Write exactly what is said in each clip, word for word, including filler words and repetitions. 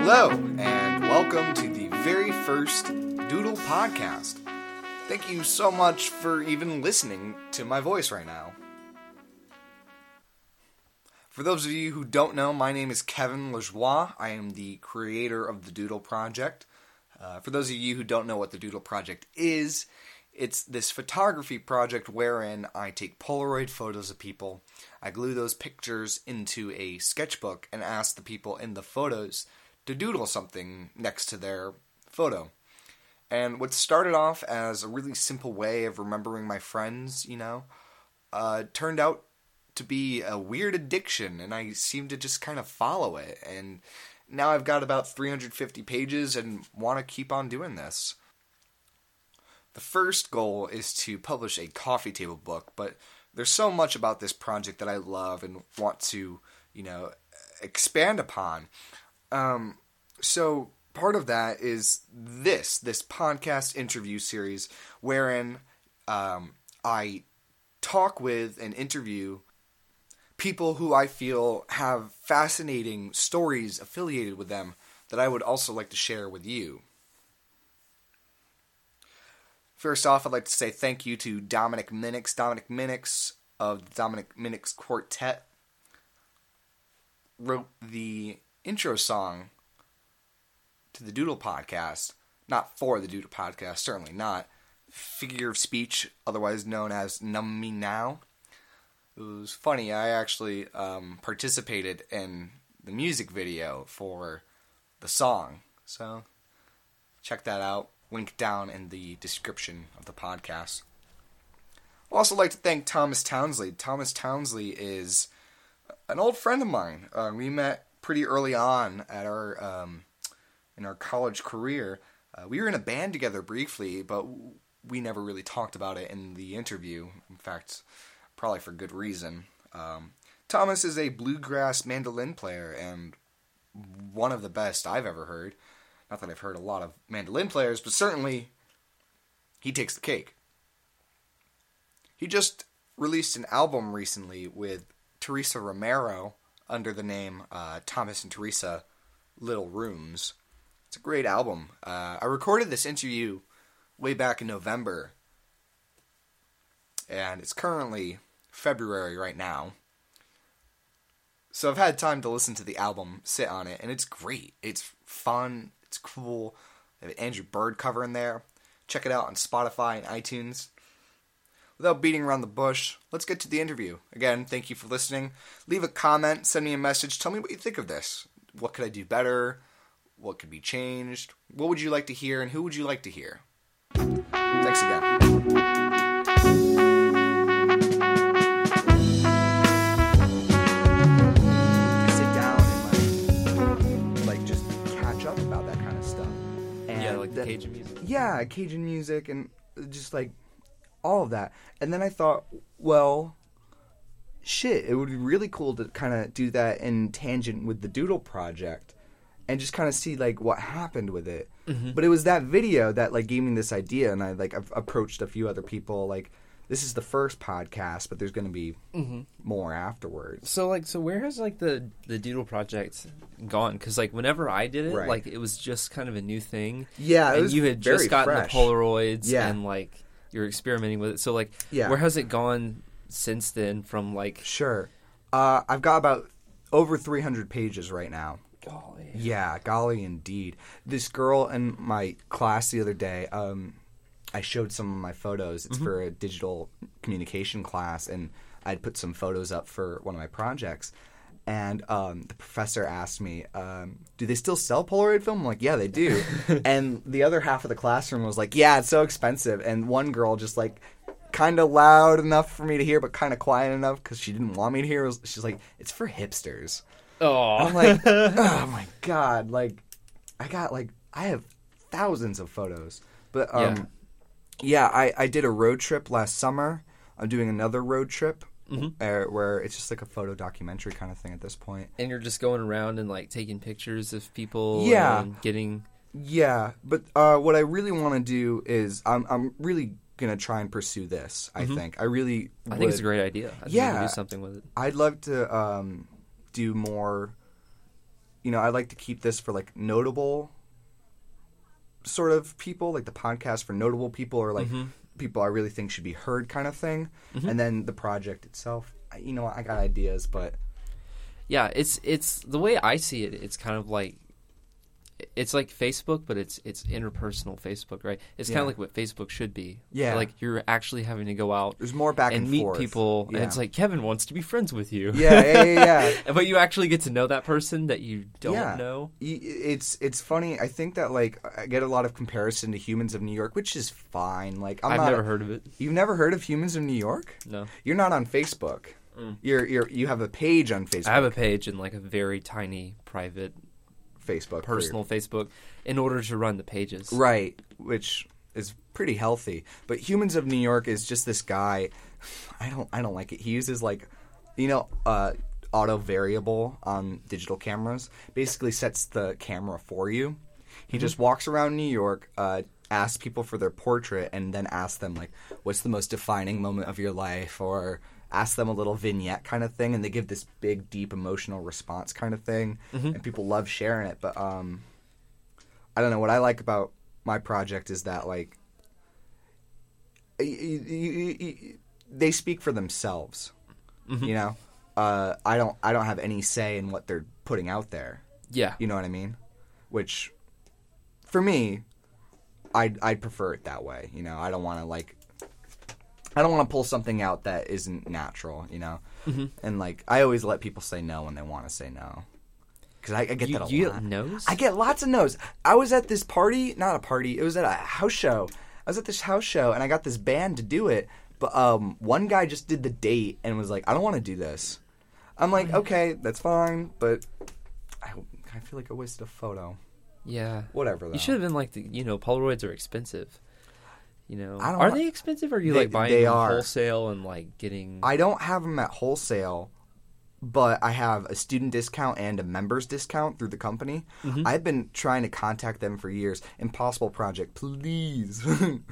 Hello, and welcome to the very first Doodle podcast. Thank you so much for even listening to my voice right now. For those of you who don't know, my name is Kevin Lajoie. I am the creator of the Doodle Project. Uh, for those of you who don't know what the Doodle Project is, it's this photography project wherein I take Polaroid photos of people, I glue those pictures into a sketchbook, and ask the people in the photos to doodle something next to their photo. And what started off as a really simple way of remembering my friends, you know, uh, turned out to be a weird addiction, and I seem to just kind of follow it. And now I've got about three hundred fifty pages and want to keep on doing this. The first goal is to publish a coffee table book, but there's so much about this project that I love and want to, you know, expand upon. Um, so part of that is this, this podcast interview series wherein um, I talk with and interview people who I feel have fascinating stories affiliated with them that I would also like to share with you. First off, I'd like to say thank you to Dominic Minix. Dominic Minix of the Dominic Minix Quartet wrote the intro song to the Doodle Podcast. Not for the Doodle Podcast, certainly not. Figure of speech, otherwise known as Numb Me Now. It was funny, I actually um, participated in the music video for the song. So, check that out. Link down in the description of the podcast. I'd also like to thank Thomas Townsley. Thomas Townsley is an old friend of mine. Uh, we met pretty early on at our um, in our college career. Uh, we were in a band together briefly, but we never really talked about it in the interview. In fact, probably for good reason. Um, Thomas is a bluegrass mandolin player and one of the best I've ever heard. Not that I've heard a lot of mandolin players, but certainly he takes the cake. He just released an album recently with Teresa Romero under the name uh, Thomas and Teresa Little Rooms. It's a great album. Uh, I recorded this interview way back in November, and it's currently February right now. So I've had time to listen to the album, sit on it, and it's great. It's fun. It's cool. They have an Andrew Bird cover in there. Check it out on Spotify and iTunes. Without beating around the bush, let's get to the interview. Again, thank you for listening. Leave a comment, send me a message, tell me what you think of this. What could I do better? What could be changed? What would you like to hear, and who would you like to hear? Thanks again. That, Cajun music. Yeah, Cajun music and just like all of that. And then I thought, well, shit, it would be really cool to kind of do that in tangent with the Doodle Project and just kind of see like what happened with it. Mm-hmm. But it was that video that like gave me this idea, and I like I've approached a few other people like, this is the first podcast, but there's going to be mm-hmm. more afterwards. So, like, so where has, like, the, the Doodle Project gone? Because, like, whenever I did it, right. like, it was just kind of a new thing. Yeah, it and was you had very just gotten fresh. the Polaroids, yeah. and, like, you're experimenting with it. So, like, yeah. where has it gone since then from, like... Sure. Uh, I've got about over three hundred pages right now. Golly. Yeah, golly indeed. This girl in my class the other day... Um, I showed some of my photos. It's mm-hmm. for a digital communication class, and I'd put some photos up for one of my projects. And um, the professor asked me, um, do they still sell Polaroid film? I'm like, yeah, they do. And the other half of the classroom was like, yeah, it's so expensive. And one girl just like kind of loud enough for me to hear, but kind of quiet enough because she didn't want me to hear. Was, she's like, it's for hipsters. Oh, I'm like, oh my God. Like, I got like, I have thousands of photos. But, um, yeah. Yeah, I, I did a road trip last summer. I'm doing another road trip mm-hmm. uh, where it's just like a photo documentary kind of thing at this point. And you're just going around and like taking pictures of people yeah. and getting... Yeah, but uh, what I really want to do is I'm I'm really going to try and pursue this, I mm-hmm. think. I really I would. think it's a great idea. I think yeah. we can do something with it. I'd love to um, do more you know, I like to keep this for like notable sort of people, like the podcast for notable people or like mm-hmm. people I really think should be heard kind of thing. Mm-hmm. And then the project itself, you know, I got ideas, but yeah, it's it's the way I see it. It's kind of like it's like Facebook, but it's it's interpersonal Facebook, right? It's yeah. kind of like what Facebook should be. Yeah, like you're actually having to go out. There's more back and, and meet forth. people, yeah. and it's like Kevin wants to be friends with you. Yeah, yeah, yeah. yeah. But you actually get to know that person that you don't yeah. know. It's it's funny. I think that like I get a lot of comparison to Humans of New York, which is fine. Like I'm I've not never a, heard of it. You've never heard of Humans of New York? No. You're not on Facebook. Mm. You're you're you have a page on Facebook. I have a page in like a very tiny private Facebook, personal Facebook, in order to run the pages. Right, which is pretty healthy. But Humans of New York is just this guy. I don't I don't like it. He uses like, you know, uh, auto variable on digital cameras. Basically sets the camera for you. He mm-hmm. just walks around New York, uh, asks people for their portrait, and then asks them like, "What's the most defining moment of your life?" or ask them a little vignette kind of thing, and they give this big, deep emotional response kind of thing, mm-hmm. and people love sharing it. But um, I don't know. What I like about my project is that like y- y- y- they speak for themselves. Mm-hmm. You know, uh, I don't. I don't have any say in what they're putting out there. Yeah, you know what I mean. Which, for me, I'd I'd prefer it that way. You know, I don't want to like. I don't want to pull something out that isn't natural, you know? Mm-hmm. And, like, I always let people say no when they want to say no. Because I, I get you, that a you lot. You get no's? I get lots of no's. I was at this party, not a party, it was at a house show. I was at this house show, and I got this band to do it. But um, one guy just did the date and was like, I don't want to do this. I'm like, okay, that's fine, but I, I feel like I wasted a photo. Yeah. Whatever, though. You should have been like, the, you know, Polaroids are expensive. You know, I don't are want, they expensive? Or are you they, like buying they them are. wholesale and like getting? I don't have them at wholesale, but I have a student discount and a members discount through the company. Mm-hmm. I've been trying to contact them for years. Impossible Project, please. um,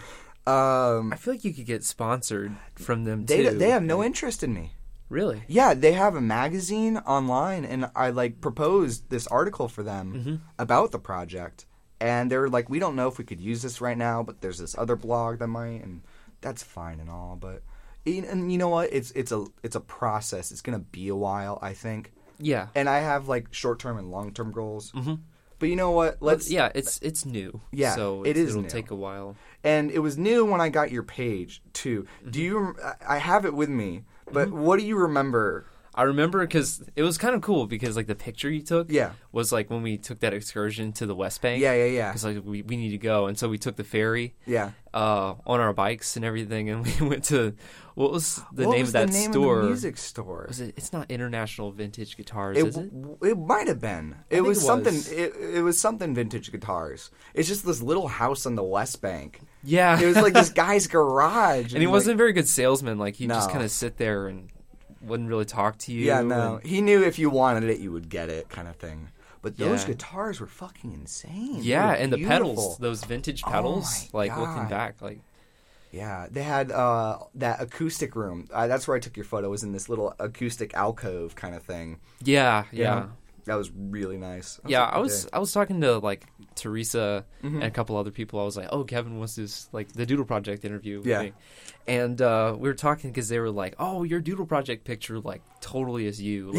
I feel like you could get sponsored from them they, too. They have no interest in me. Really? Yeah, they have a magazine online, and I like proposed this article for them mm-hmm. about the project. And they were like, we don't know if we could use this right now, but there's this other blog that might, and that's fine and all. But and you know what? It's it's a it's a process. It's gonna be a while, I think. Yeah. And I have like short term and long term goals. Mm-hmm. But you know what? Let's. Well, yeah, it's it's new. Yeah, so it it's, is. It'll new. take a while. And it was new when I got your page too. Mm-hmm. Do you? I have it with me, but mm-hmm. what do you remember? I remember because it was kind of cool because like the picture you took yeah. was like when we took that excursion to the West Bank. Yeah, yeah, yeah. Because like we, we need to go, and so we took the ferry. Yeah. Uh, on our bikes and everything, and we went to what was the what name was of that the name store? Of the music store. Was it? It's not International Vintage Guitars, it, is it? It might have been. It was, it was something. It, it was something Vintage Guitars. It's just this little house on the West Bank. Yeah. It was like this guy's garage, and, and he like, wasn't a very good salesman. Like he'd no. just kind of sit there and wouldn't really talk to you. Yeah, no. And he knew if you wanted it, you would get it, kind of thing. But those yeah. guitars were fucking insane. Yeah, and beautiful. the pedals, those vintage pedals, oh like God. looking back, like. Yeah, they had uh, that acoustic room. Uh, that's where I took your photo. It was in this little acoustic alcove kind of thing. Yeah, yeah. yeah. That was really nice. Was yeah, I was day. I was talking to like Teresa mm-hmm. and a couple other people. I was like, "Oh, Kevin wants this like the Doodle Project interview." With yeah, me. And uh, we were talking because they were like, "Oh, your Doodle Project picture like totally is you." Like,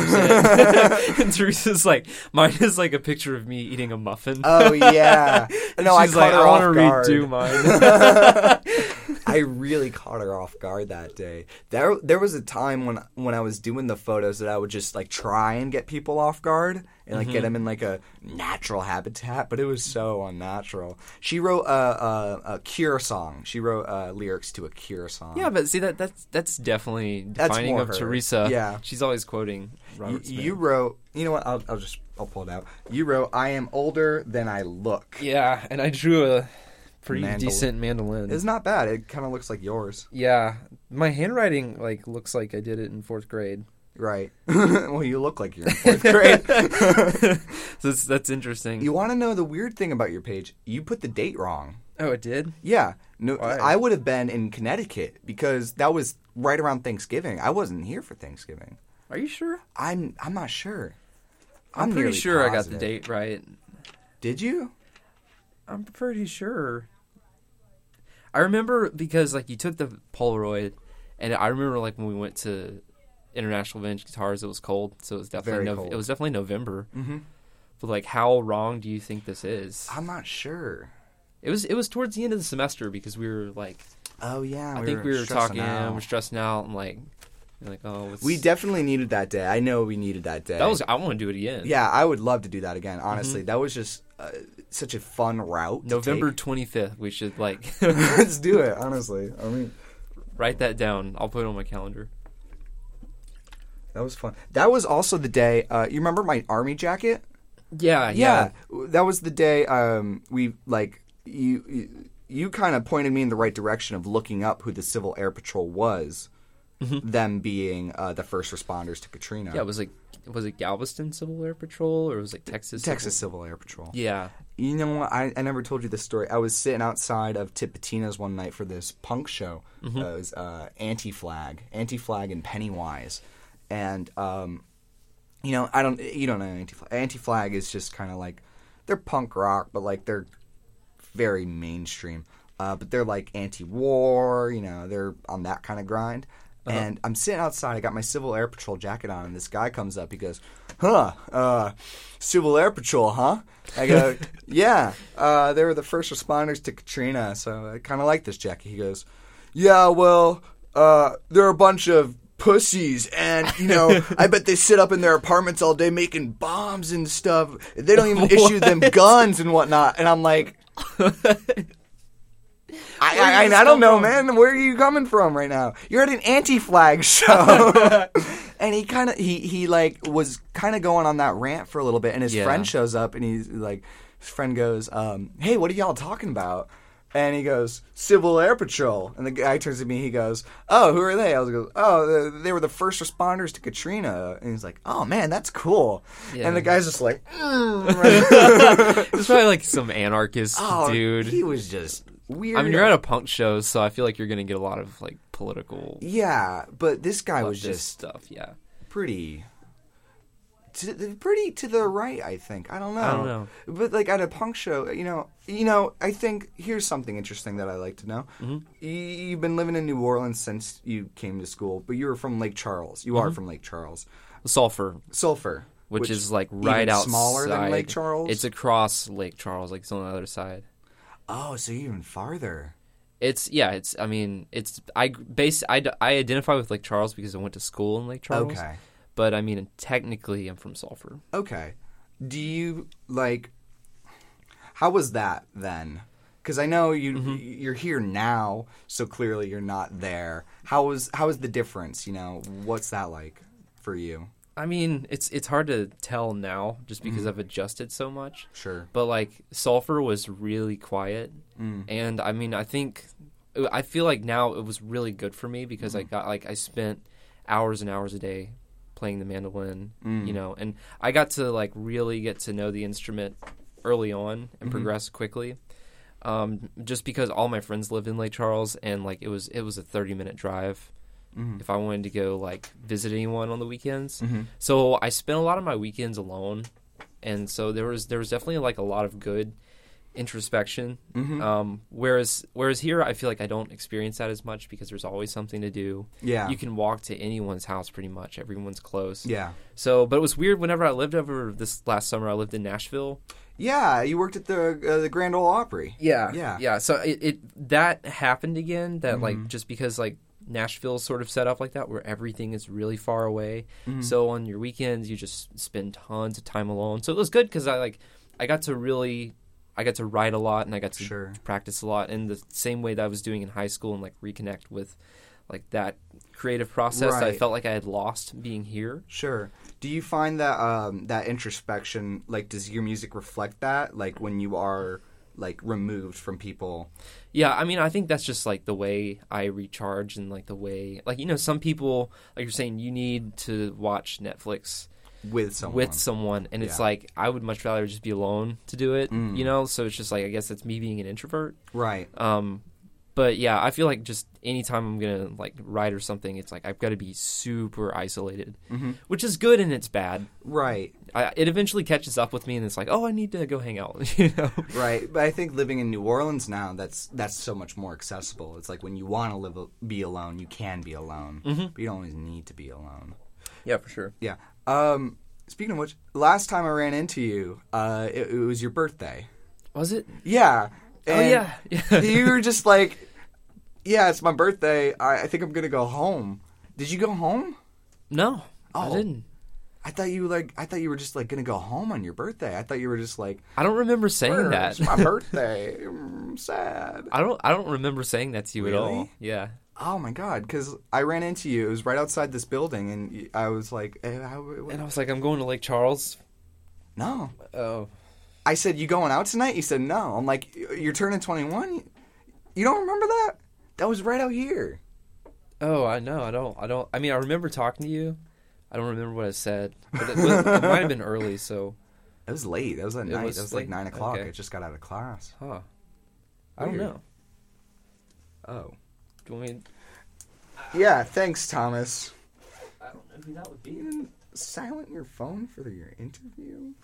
yeah, and Teresa's like, "Mine is like a picture of me eating a muffin." Oh yeah, no, I she's caught like, her "I off want to guard. redo mine." I really caught her off guard that day. There, there was a time when when I was doing the photos that I would just like try and get people off guard and like mm-hmm. get them in like a natural habitat, but it was so unnatural. She wrote a, a, a Cure song. She wrote uh, lyrics to a Cure song. Yeah, but see that that's that's definitely defining that's of her. Teresa. Yeah, she's always quoting Robert you, Smith. You wrote. You know what? I'll, I'll just I'll pull it out. You wrote, "I am older than I look." Yeah, and I drew a pretty Mandol- decent mandolin. It's not bad. It kind of looks like yours. Yeah, my handwriting like looks like I did it in fourth grade. Right. Well, you look like you're in fourth grade. So that's, that's interesting. You want to know the weird thing about your page? You put the date wrong. Oh, it did? Yeah. No, Why? I would have been in Connecticut because that was right around Thanksgiving. I wasn't here for Thanksgiving. Are you sure? I'm I'm not sure. I'm, I'm pretty sure positive. I got the date right. Did you? I'm pretty sure. I remember because like you took the Polaroid, and I remember like when we went to International Vintage Guitars, it was cold, so it was definitely no, it was definitely November. Mm-hmm. But like, how wrong do you think this is? I'm not sure. It was it was towards the end of the semester because we were like, oh yeah, I we think were we were talking, out. we're stressing out, and like, like oh, what's... we definitely needed that day. I know we needed that day. That was I want to do it again. Yeah, I would love to do that again. Honestly, mm-hmm. that was just uh, such a fun route. November twenty-fifth, we should like let's do it. Honestly, I mean, write that down. I'll put it on my calendar. That was fun. That was also the day. Uh, you remember my army jacket? Yeah, yeah, yeah. That was the day um, we like you. You, you kind of pointed me in the right direction of looking up who the Civil Air Patrol was. Mm-hmm. Them being uh, the first responders to Katrina. Yeah, it was like was it Galveston Civil Air Patrol or was it Texas? Texas Civil, Civil Air Patrol. Yeah. You know what? I, I never told you this story. I was sitting outside of Tipitina's one night for this punk show. Mm-hmm. Uh, it was uh, Anti-Flag, Anti-Flag and Pennywise, and um, you know I don't you don't know Anti-Flag. Anti-Flag is just kind of like they're punk rock, but like they're very mainstream. Uh, but they're like anti-war. You know, they're on that kind of grind. Uh-huh. And I'm sitting outside. I got my Civil Air Patrol jacket on, and this guy comes up. He goes, "Huh, uh, Civil Air Patrol, huh?" I go, "Yeah, uh, they were the first responders to Katrina, so I kind of like this jacket." He goes, "Yeah, well, uh, they're a bunch of pussies, and you know, I bet they sit up in their apartments all day making bombs and stuff. They don't even issue them guns and whatnot." And I'm like. I, I, I, I don't know, from? man. Where are you coming from right now? You're at an Anti-Flag show, and he kind of he he like was kind of going on that rant for a little bit, and his yeah. friend shows up, and he's like, his friend goes, um, "Hey, what are y'all talking about?" And he goes, "Civil Air Patrol." And the guy turns to me, he goes, "Oh, who are they?" I was like, "Oh, they were the first responders to Katrina." And he's like, "Oh man, that's cool." Yeah. And the guy's just like, mm. It's probably like some anarchist oh, dude. He was just. Weird. I mean, you're at a punk show, so I feel like you're going to get a lot of like political. Yeah, but this guy was just stuff. Yeah, pretty, to, pretty to the right. I think I don't know. I don't know. But like at a punk show, you know, you know, I think here's something interesting that I like to know. Mm-hmm. You, you've been living in New Orleans since you came to school, but you were from Lake Charles. You mm-hmm. are from Lake Charles. Sulphur. Sulphur. Which, which is like right outside. Smaller than Lake Charles. It's across Lake Charles, like it's on the other side. Oh, so you're even farther. It's yeah. It's I mean it's I base I, I identify with Lake Charles because I went to school in Lake Charles. Okay. But I mean technically I'm from Sulphur. Okay. Do you like? How was that then? Because I know you mm-hmm. you're here now, so clearly you're not there. How was how was the difference? You know, what's that like for you? I mean, it's it's hard to tell now just because mm. I've adjusted so much. Sure. But, like, Sulphur was really quiet. Mm. And, I mean, I think – I feel like now it was really good for me because mm. I got – like, I spent hours and hours a day playing the mandolin, mm. you know. And I got to, like, really get to know the instrument early on and mm-hmm. progress quickly. Um, just because all my friends lived in Lake Charles and, like, it was it was a thirty-minute drive. Mm-hmm. If I wanted to go, like, visit anyone on the weekends. Mm-hmm. So I spent a lot of my weekends alone. And so there was there was definitely, like, a lot of good introspection. Mm-hmm. Um, whereas whereas here, I feel like I don't experience that as much because there's always something to do. Yeah. You can walk to anyone's house pretty much. Everyone's close. Yeah. So, but it was weird whenever I lived over this last summer. I lived in Nashville. Yeah, you worked at the uh, the Grand Ole Opry. Yeah. Yeah. Yeah. So it, it that happened again, that, mm-hmm. like, just because, like, Nashville's sort of set up like that where everything is really far away. Mm-hmm. So on your weekends, you just spend tons of time alone. So it was good because I like I got to really I got to write a lot and I got to sure. practice a lot in the same way that I was doing in high school and like reconnect with like that creative process right. that I felt like I had lost being here. Sure. Do you find that um, that introspection, like, does your music reflect that? Like when you are like removed from people? Yeah, I mean, I think that's just like the way I recharge and like the way, like, you know, some people, like you're saying, you need to watch Netflix with someone. With someone, and yeah. it's like I would much rather just be alone to do it, mm. you know. So it's just like I guess that's me being an introvert, right? Um, But yeah, I feel like just anytime I'm gonna like write or something, it's like I've got to be super isolated, mm-hmm. which is good and it's bad. Right. I, it eventually catches up with me, and it's like, oh, I need to go hang out. You know. Right. But I think living in New Orleans now, that's that's so much more accessible. It's like when you want to live be alone, you can be alone, mm-hmm. but you don't always need to be alone. Yeah, for sure. Yeah. Um, speaking of which, last time I ran into you, uh, it, it was your birthday. Was it? Yeah. And oh yeah. yeah. You were just like, yeah, it's my birthday. I, I think I'm gonna go home. Did you go home? No, oh. I didn't. I thought you like. I thought you were just like gonna go home on your birthday. I thought you were just like. I don't remember saying that. It's my birthday. I'm sad. I don't. I don't remember saying that to you really? at all. Yeah. Oh my god! Because I ran into you. It was right outside this building, and I was like, hey, how, and I was like, I'm going to Lake Charles. No. Oh. I said, you going out tonight? You said no. I'm like, you're turning twenty-one. You don't remember that? That was right out here. Oh, I know. I don't. I don't. I mean, I remember talking to you. I don't remember what I said, but it, was, it might have been early. So it was late. That was at night. Was that was late? like nine o'clock. Okay. I just got out of class. Huh. I don't know. Oh. Do you want me? Yeah. Thanks, Thomas. I don't know who that would be. You didn't silent your phone for your interview?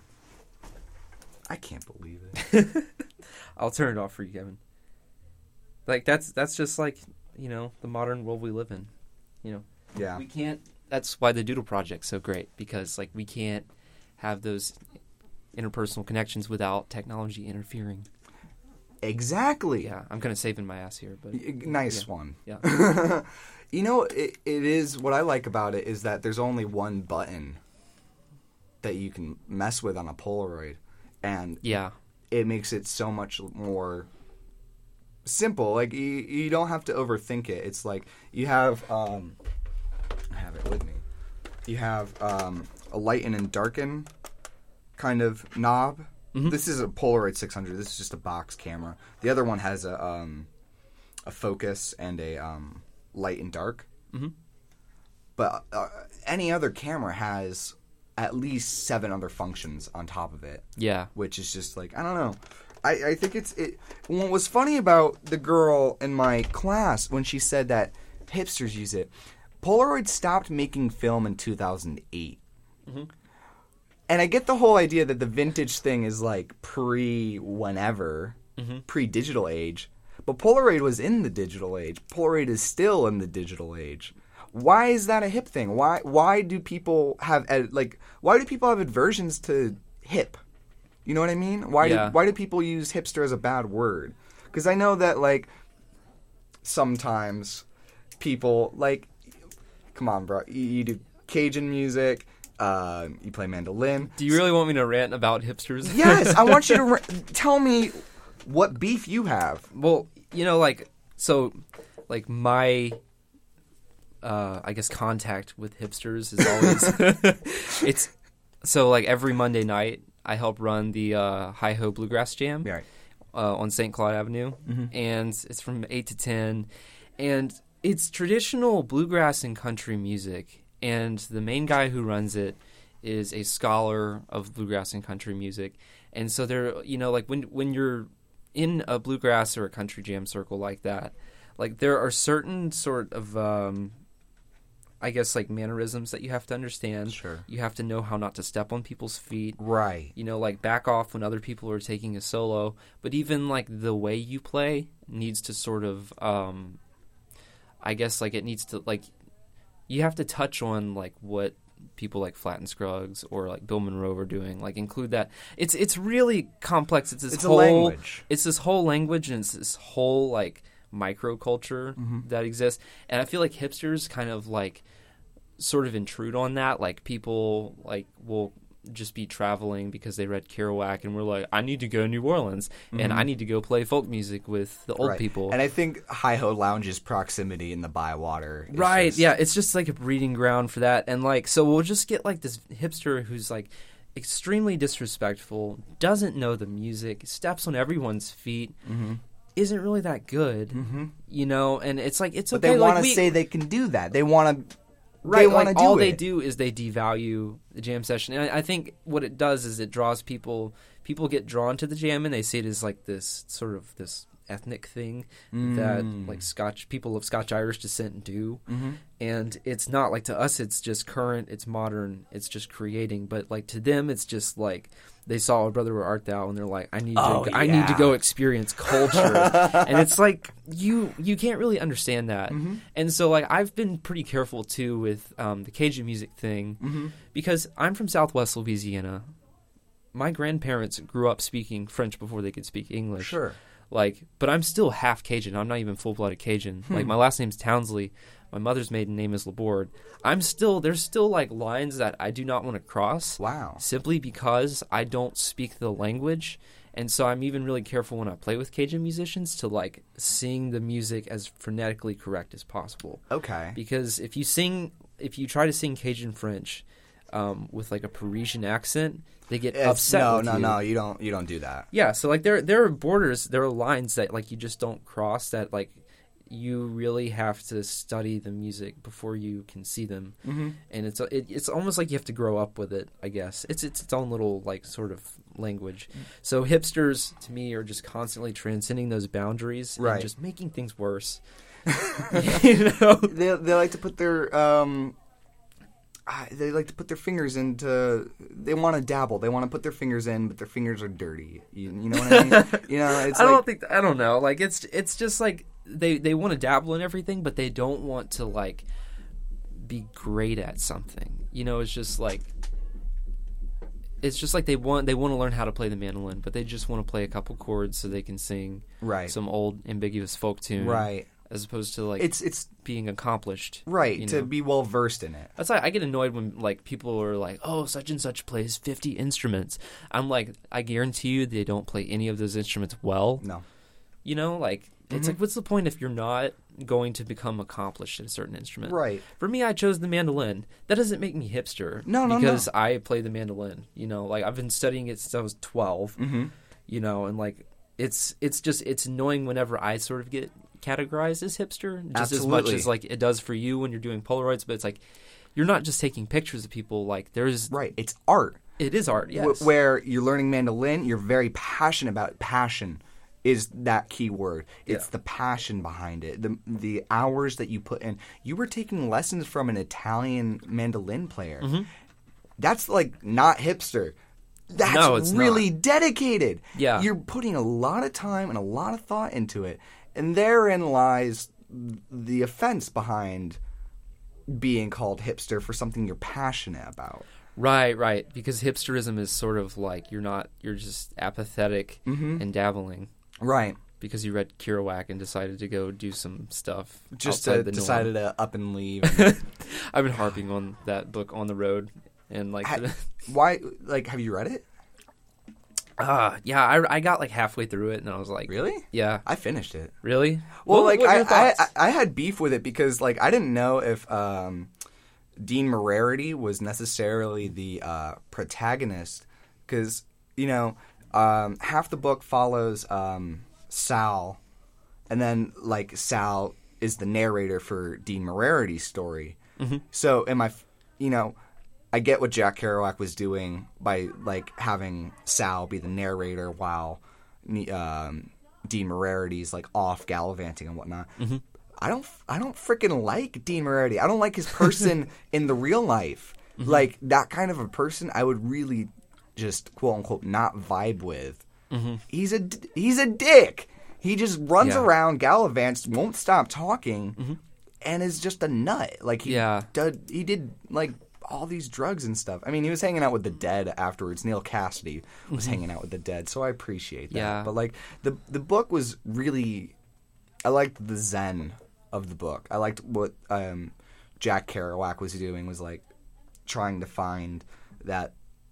I can't believe it. I'll turn it off for you, Kevin. Like that's that's just like, you know, the modern world we live in. You know. Yeah. We can't. That's why the Doodle Project's so great, because like we can't have those interpersonal connections without technology interfering. Exactly. Yeah, I'm kind of saving my ass here, but nice yeah. one. Yeah. You know, it, it is what I like about it is that there's only one button that you can mess with on a Polaroid, and yeah, it makes it so much more simple. Like you, you don't have to overthink it. It's like you have um, I have it with me. You have um, a lighten and darken kind of knob. Mm-hmm. This is a Polaroid six hundred. This is just a box camera. The other one has a um, a focus and a um, light and dark. Mm-hmm. But uh, any other camera has at least seven other functions on top of it. Yeah. Which is just like, I don't know. I, I think it's... it. What was funny about the girl in my class when she said that hipsters use it, Polaroid stopped making film in two thousand eight. Mm-hmm. And I get the whole idea that the vintage thing is like pre-whenever, mm-hmm. pre-digital age. But Polaroid was in the digital age. Polaroid is still in the digital age. Why is that a hip thing? Why why do people have like why do people have aversions to hip? You know what I mean? Why yeah. do why do people use hipster as a bad word? Because I know that like sometimes people like, come on, bro, you, you do Cajun music. Uh, you play mandolin. Do you really want me to rant about hipsters? Yes, I want you to ra- tell me what beef you have. Well, you know, like, so, like, my, uh, I guess, contact with hipsters is always, it's, so, like, every Monday night, I help run the uh, Hi-Ho Bluegrass Jam right. uh, on Saint Claude Avenue, mm-hmm. and it's from eight to ten, and it's traditional bluegrass and country music. And the main guy who runs it is a scholar of bluegrass and country music. And so they're, you know, like when when you're in a bluegrass or a country jam circle like that, like there are certain sort of, um, I guess, like mannerisms that you have to understand. Sure. You have to know how not to step on people's feet. Right. You know, like back off when other people are taking a solo. But even like the way you play needs to sort of, um, I guess, like it needs to, like, you have to touch on like what people like Flatt and Scruggs or like Bill Monroe are doing. Like include that. It's it's really complex. It's this it's whole a language. It's this whole language and it's this whole like microculture mm-hmm. that exists. And I feel like hipsters kind of like sort of intrude on that. Like people like will just be traveling because they read Kerouac and we're like, I need to go to New Orleans mm-hmm. and I need to go play folk music with the old right. people. And I think Hi-Ho Lounge's proximity in the Bywater is right just... yeah it's just like a breeding ground for that. And like so we'll just get like this hipster who's like extremely disrespectful, doesn't know the music, steps on everyone's feet, mm-hmm. isn't really that good, mm-hmm. you know. And it's like it's but okay, they want to like, we... say they can do that. They want to Right, they like do all it. they do is they devalue the jam session, and I, I think what it does is it draws people. People get drawn to the jam, and they see it as like this sort of this ethnic thing Mm. that like Scotch people of Scotch Irish descent do. Mm-hmm. And it's not like to us it's just current, it's modern, it's just creating, but like to them it's just like they saw a Brother Where Art Thou and they're like, I need Oh, to I need to yeah. go experience culture. And it's like you you can't really understand that. Mm-hmm. And so like I've been pretty careful too with um, the Cajun music thing Mm-hmm. because I'm from Southwest Louisiana. My grandparents grew up speaking French before they could speak English. Sure. Like, but I'm still half Cajun. I'm not even full-blooded Cajun. Like, my last name's Townsley. My mother's maiden name is Laborde. I'm still, there's still, like, lines that I do not want to cross. Wow. Simply because I don't speak the language. And so I'm even really careful when I play with Cajun musicians to, like, sing the music as phonetically correct as possible. Okay. Because if you sing, if you try to sing Cajun French um, with, like, a Parisian accent, they get It's- upset no, with no, you. no. You don't. You don't do that. Yeah, so like there there are borders, there are lines that like you just don't cross that like you really have to study the music before you can see them. Mm-hmm. And it's it, it's almost like you have to grow up with it, I guess. It's it's its own little like sort of language. So hipsters to me are just constantly transcending those boundaries Right. and just making things worse. You know? They they like to put their um. I- They like to put their fingers into. They want to dabble. They want to put their fingers in, but their fingers are dirty. You, you know what I mean? You know, it's I like don't think I don't know. Like it's it's just like they they want to dabble in everything, but they don't want to like be great at something. You know, it's just like it's just like they want they want to learn how to play the mandolin, but they just want to play a couple chords so they can sing right, some old ambiguous folk tune, right. as opposed to like It's it's being accomplished, right you to know? be well versed in it. That's why I get annoyed when like people are like, "Oh, such and such plays fifty instruments." I'm like, I guarantee you they don't play any of those instruments well. No, You know, like it's Mhm. like, what's the point if you're not going to become accomplished at a certain instrument? right. For me, I chose the mandolin. That doesn't make me hipster. No, no, because no. I play the mandolin. You know, like I've been studying it since I was twelve. Mm-hmm. You know, and like it's it's just it's annoying whenever I sort of get categorized as hipster, just as much Absolutely. as like it does for you when you're doing Polaroids. But it's like you're not just taking pictures of people. Like there's Right. It's art. it is art. Yes. Wh- Where you're learning mandolin, you're very passionate about it. Passion is that key word. It's Yeah. the passion behind it. The the hours that you put in. You were taking lessons from an Italian mandolin player. Mm-hmm. That's like not hipster. That's No, it's really dedicated. Yeah. You're putting a lot of time and a lot of thought into it. And therein lies the offense behind being called hipster for something you're passionate about. Right, right. Because hipsterism is sort of like you're not you're just apathetic Mhm. and dabbling. Right. Because you read Kerouac and decided to go do some stuff Just outside to, the norm. decided to up and leave. I've been harping on that book on the road, and like, Ha- Why? Like, have you read it? ah, yeah, I, I got like halfway through it, and I was like, Really? yeah, I finished it. really? Well, What- like what are I, your I, thoughts? I I had beef with it because like I didn't know if um, Dean Morarity was necessarily the uh, protagonist because you know um, half the book follows um, Sal, and then like Sal is the narrator for Dean Morarity's story. Mhm. So am I? You know. I get what Jack Kerouac was doing by like having Sal be the narrator while um, Dean Morarity's like off gallivanting and whatnot. Mm-hmm. I don't, I don't freaking like Dean Morarity. I don't like his person in the real life. Mm-hmm. Like that kind of a person, I would really just quote unquote not vibe with. Mm-hmm. He's a, he's a dick. He just runs Yeah. around, gallivants, won't stop talking, Mm-hmm. and is just a nut. Like he Yeah. did, he did like all these drugs and stuff. I mean, he was hanging out with the dead afterwards. Neil Cassidy was hanging out with the dead, so I appreciate that. Yeah. But like the the book was really, I liked the zen of the book. I liked what um, Jack Kerouac was doing, was like trying to find that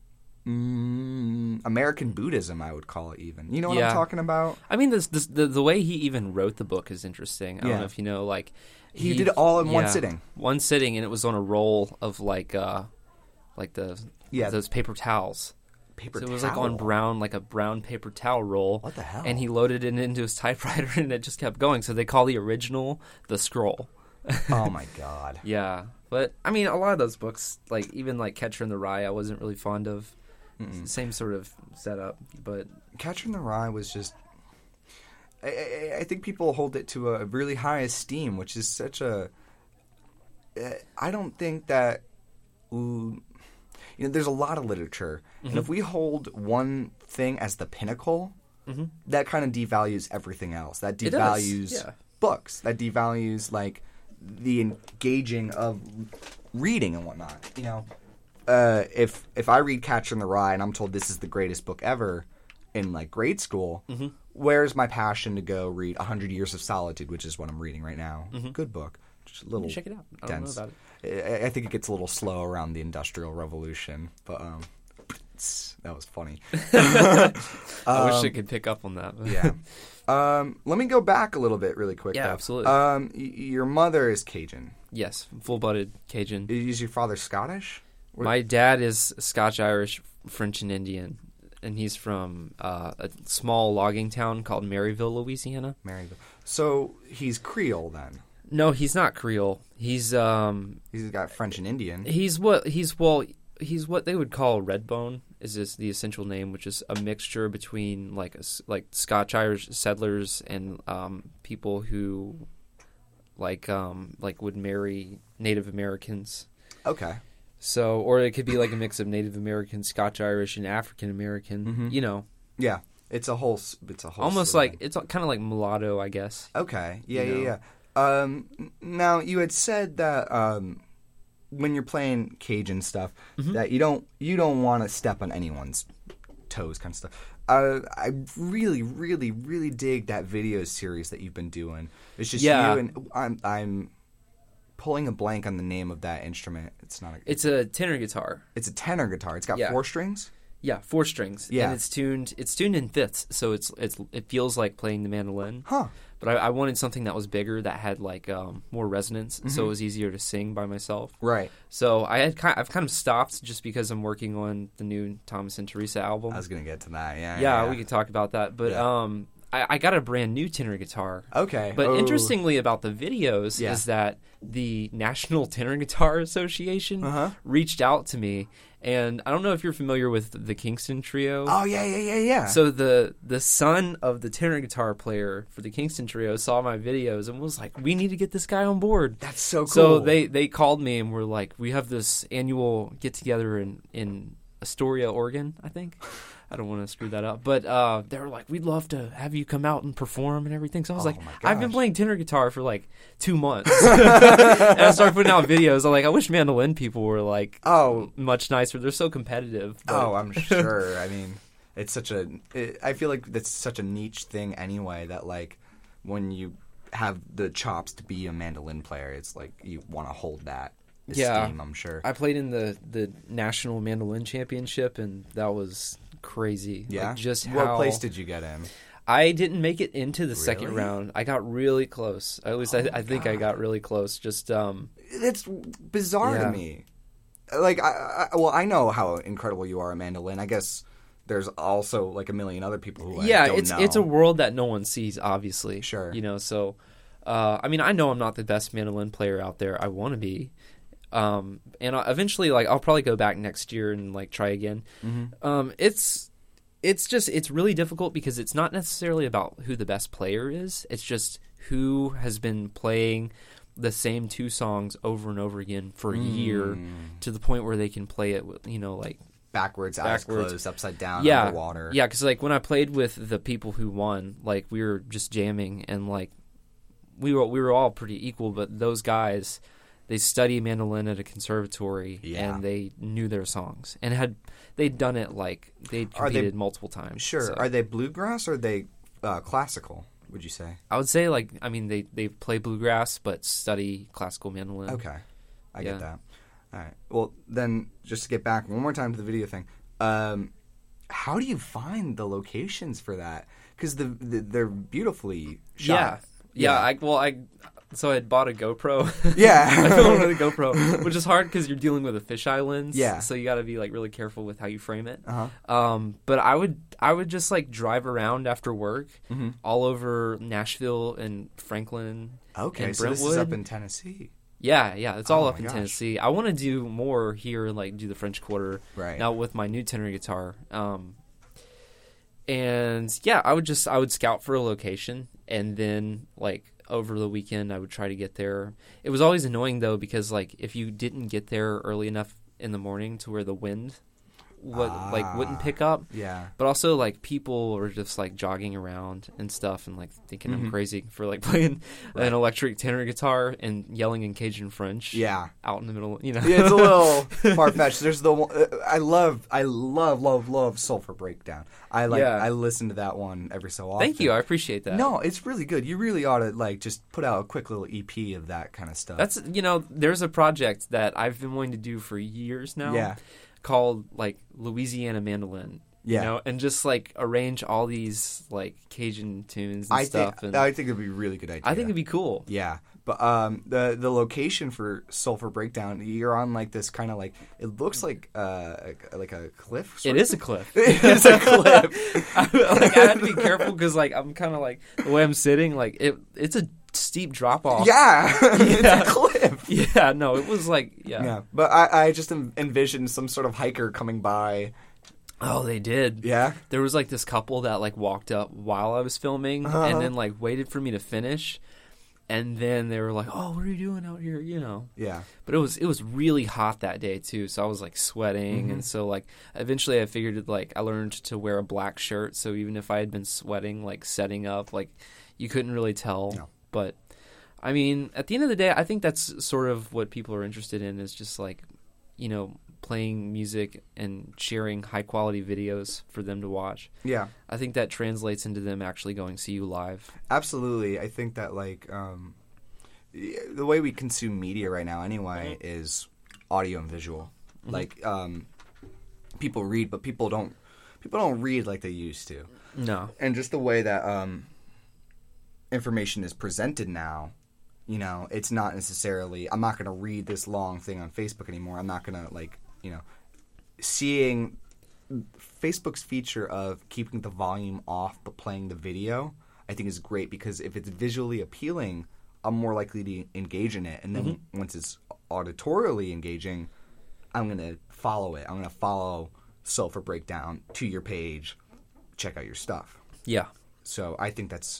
mm, American Buddhism, I would call it even. You know what Yeah. I'm talking about? I mean, this, this the the way he even wrote the book is interesting. I don't Yeah. know if you know, like He did it all in one sitting. one sitting, and it was on a roll of like uh, like the Yeah. those paper towels. Paper So it was towel. like on brown, like a brown paper towel roll. What the hell? And he loaded it into his typewriter, and it just kept going. So they call the original the scroll. Oh my god. Yeah, but I mean, a lot of those books, like even like Catcher in the Rye, I wasn't really fond of. Mm-mm. Same sort of setup, but Catcher in the Rye was just. I, I, I think people hold it to a really high esteem, which is such a. I don't think that. Ooh, you know, there's a lot of literature, mm-hmm. and if we hold one thing as the pinnacle, mm-hmm. that kind of devalues everything else. That devalues yeah. books. That devalues like the engaging of reading and whatnot. You know, uh, if if I read Catcher in the Rye and I'm told this is the greatest book ever in like grade school, mm-hmm. where's my passion to go read A Hundred Years of Solitude, which is what I'm reading right now? Mm-hmm. Good book. Just a little check it out. I dense. don't know about it. I think it gets a little slow around the Industrial Revolution, but um, that was funny. I um, wish I could pick up on that. yeah. Um, let me go back a little bit really quick. Yeah, though. absolutely. Um, y- your mother is Cajun. Yes, full-blooded Cajun. Is your father Scottish? Or- My dad is Scotch, Irish, French, and Indian, and he's from uh, a small logging town called Maryville, Louisiana. Maryville. So he's Creole then. No, he's not Creole. He's um He's got French and Indian. he's what he's well he's what they would call Redbone is this the essential name, which is a mixture between like a, like Scotch Irish settlers and um people who like um like would marry Native Americans. Okay. So or it could be like a mix of Native American, Scotch Irish, and African American. Mm-hmm. You know. Yeah. It's a whole. It's a whole. Almost story. like it's kind of like mulatto, I guess. Okay. Yeah. You know? Yeah. Yeah. Um, now you had said that um, when you're playing Cajun stuff, mm-hmm. that you don't you don't want to step on anyone's toes, kind of stuff. Uh, I really, really, really dig that video series that you've been doing. It's just yeah. you and I'm I'm pulling a blank on the name of that instrument. It's not. A, it's a tenor guitar. It's a tenor guitar. It's got yeah. four strings. Yeah, four strings. Yeah, and it's tuned. It's tuned in fifths, so it's it's it feels like playing the mandolin. Huh. But I, I wanted something that was bigger, that had like um, more resonance, mm-hmm. so it was easier to sing by myself. Right. So I had kind I've kind of stopped just because I'm working on the new Thomas and Teresa album. I was gonna get to that. Yeah. Yeah, yeah. we could talk about that. But yeah. um, I, I got a brand new tenor guitar. Okay. But oh. interestingly about the videos yeah. is that the National Tenor Guitar Association uh-huh. reached out to me. And I don't know if you're familiar with the Kingston Trio. Oh, yeah, yeah, yeah, yeah. So the the son of the tenor guitar player for the Kingston Trio saw my videos and was like, we need to get this guy on board. That's so cool. So they, they called me and were like, we have this annual get-together in, in Astoria, Oregon, I think. I don't want to screw that up. But uh, they were like, we'd love to have you come out and perform and everything. So I was oh like, I've been playing tenor guitar for like two months. And I started putting out videos. I'm like, I wish mandolin people were like oh much nicer. They're so competitive. But... Oh, I'm sure. I mean, it's such a it, I feel like that's such a niche thing anyway that like when you have the chops to be a mandolin player, it's like you want to hold that esteem, yeah, I'm sure. I played in the, the National Mandolin Championship, and that was crazy. Yeah? Like just what how... place did you get in? I didn't make it into the really? second round. I got really close. At least oh I, I think God. I got really close. Just um, It's bizarre yeah. to me. Like, I, I, well, I know how incredible you are at mandolin. I guess there's also like a million other people who yeah, I don't it's know. it's a world that no one sees, obviously. Sure. You know, so uh, I mean, I know I'm not the best mandolin player out there. I want to be. Um, and I, eventually, like, I'll probably go back next year and like try again. Mm-hmm. Um, it's it's just it's really difficult because it's not necessarily about who the best player is. It's just who has been playing the same two songs over and over again for a mm. year to the point where they can play it with, you know, like backwards, eyes backwards. closed, upside down, yeah, underwater. Yeah, because like when I played with the people who won, like we were just jamming and like we were we were all pretty equal, but those guys, they study mandolin at a conservatory yeah. and they knew their songs and had they'd done it like they'd competed they, multiple times. Sure. So. Are they bluegrass or are they uh, classical, would you say? I would say like I mean they, they play bluegrass but study classical mandolin. Okay. I yeah. get that. All right. Well, then just to get back one more time to the video thing. Um, how do you find the locations for that? Because the, the they're beautifully shot. Yeah. Yeah, yeah. I well I So I had bought a GoPro. Yeah. I filmed with a GoPro, which is hard because you're dealing with a fisheye lens. Yeah. So you got to be like really careful with how you frame it. Uh-huh. Um, but I would I would just like drive around after work, mm-hmm. all over Nashville and Franklin. Okay, and so Brentwood. this is up in Tennessee. Yeah, yeah, it's all oh up in gosh. Tennessee. I want to do more here, like do the French Quarter. Right. Now with my new tenor guitar. Um, And yeah, I would just I would scout for a location, and then like over the weekend I would try to get there. It was always annoying though, because like if you didn't get there early enough in the morning to where the wind would Ah, like wouldn't pick up, yeah. but also like people were just like jogging around and stuff and like thinking Mhm. I'm crazy for like playing Right. an electric tenor guitar and yelling in Cajun French. Yeah. Out in the middle, you know. Yeah, it's a little far fetched. There's the one, uh, I love, I love, love, love Sulfur Breakdown. I like, Yeah. I listen to that one every so often. Thank you, I appreciate that. No, it's really good. You really ought to like just put out a quick little E P of that kind of stuff. That's you know, there's a project that I've been wanting to do for years now. Yeah. Called like Louisiana Mandolin. Yeah. You know, and just like arrange all these like Cajun tunes and I stuff. think and I think it'd be a really good idea. I think it'd be cool. Yeah, but um, the the location for Sulfur Breakdown, you're on like this kind of like it looks like uh like a cliff. sort It of is a thing. cliff. It is a cliff. I, like, I had to be careful because like I'm kind of like the way I'm sitting, like it it's a steep drop off. Yeah, it's a cliff. Yeah, no, it was like yeah. Yeah, but I, I just en- envisioned some sort of hiker coming by. Oh, they did. Yeah, There was like this couple that like walked up while I was filming Uh-huh. and then like waited for me to finish, and then they were like, "Oh, what are you doing out here?" You know. yeah, But it was it was really hot that day too, so I was like sweating, Mm-hmm. and so like eventually I figured it, like I learned to wear a black shirt, so even if I had been sweating like setting up, like you couldn't really tell. No. But I mean, at the end of the day, I think that's sort of what people are interested in, is just like, you know, playing music and sharing high quality videos for them to watch. yeah. I think that translates into them actually going see you live. Absolutely. I think that like um, the way we consume media right now anyway Mm-hmm. is audio and visual. Like um, people read, but people don't people don't read like they used to. No. And just the way that um, information is presented now, you know, it's not necessarily, I'm not going to read this long thing on Facebook anymore. I'm not going to, like, you know, seeing Facebook's feature of keeping the volume off but playing the video, I think is great, because if it's visually appealing, I'm more likely to engage in it. And then Mm-hmm. once it's auditorially engaging, I'm going to follow it. I'm going to follow Sulfur Breakdown to your page, check out your stuff. Yeah. So I think that's,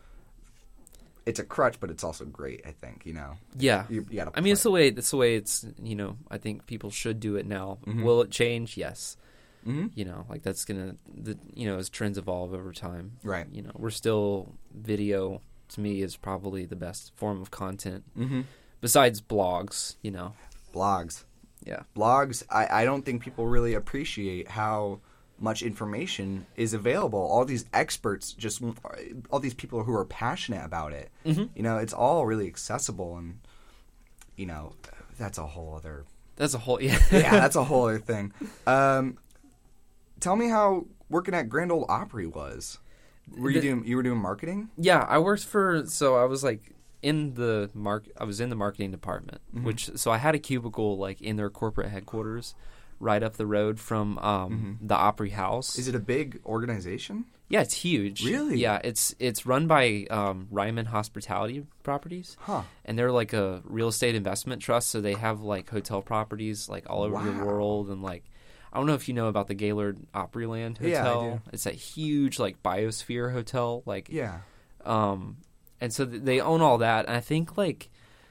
it's a crutch, but it's also great. I think, you know, Yeah. you, you gotta. I mean, it's the play. way that's the way it's. You know, I think people should do it now. Mhm. Will it change? Yes. Mhm. You know, like that's gonna. The you know, as trends evolve over time. Right. You know, we're still video. To me, is probably the best form of content Mm-hmm. besides blogs. You know. Blogs. Yeah. Blogs. I, I don't think people really appreciate how much information is available. All these experts, just all these people who are passionate about it. Mm-hmm. You know, it's all really accessible, and you know, that's a whole other. That's a whole. Yeah. Yeah, that's a whole other thing. Um, tell me how working at Grand Ole Opry was. Were you The- doing? You were doing marketing? Yeah, I worked for. So I was like in the mark. I was in the marketing department, Mhm. which so I had a cubicle like in their corporate headquarters, right up the road from um, the Opry House. Mm-hmm. Is it a big organization? Yeah, it's huge. Really? Yeah, it's it's run by um, Ryman Hospitality Properties, Huh. and they're like a real estate investment trust. So they have like hotel properties like all over the Wow. world, and like I don't know if you know about the Gaylord Opryland Hotel. Yeah, I do. It's that huge like biosphere hotel. Like Yeah. um, and so th- they own all that. And I think like